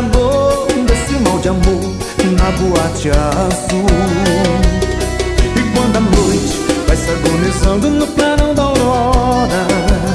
dor desse mal de amor na boate azul. E quando a noite vai se agonizando no clarão da aurora,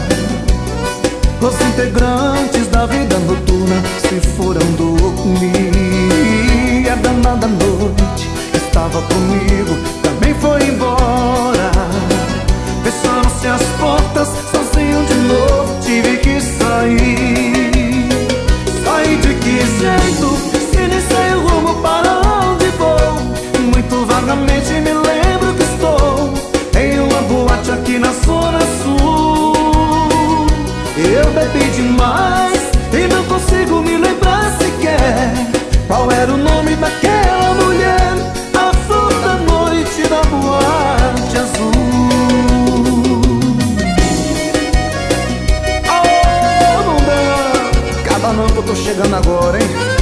os integrantes da vida noturna se foram dormir. A danada noite estava comigo, também foi embora. Fecharam-se as portas, sozinho de novo tive que sair. Saí de que jeito, se nem sei o rumo para onde vou. Muito vagamente me lembro que estou em uma boate aqui na Zona Sul. Eu bebi demais e não consigo me lembrar sequer qual era o nome daquela mulher, a flor da noite da boate azul. Oh, não dá, cada não que eu tô chegando agora, hein?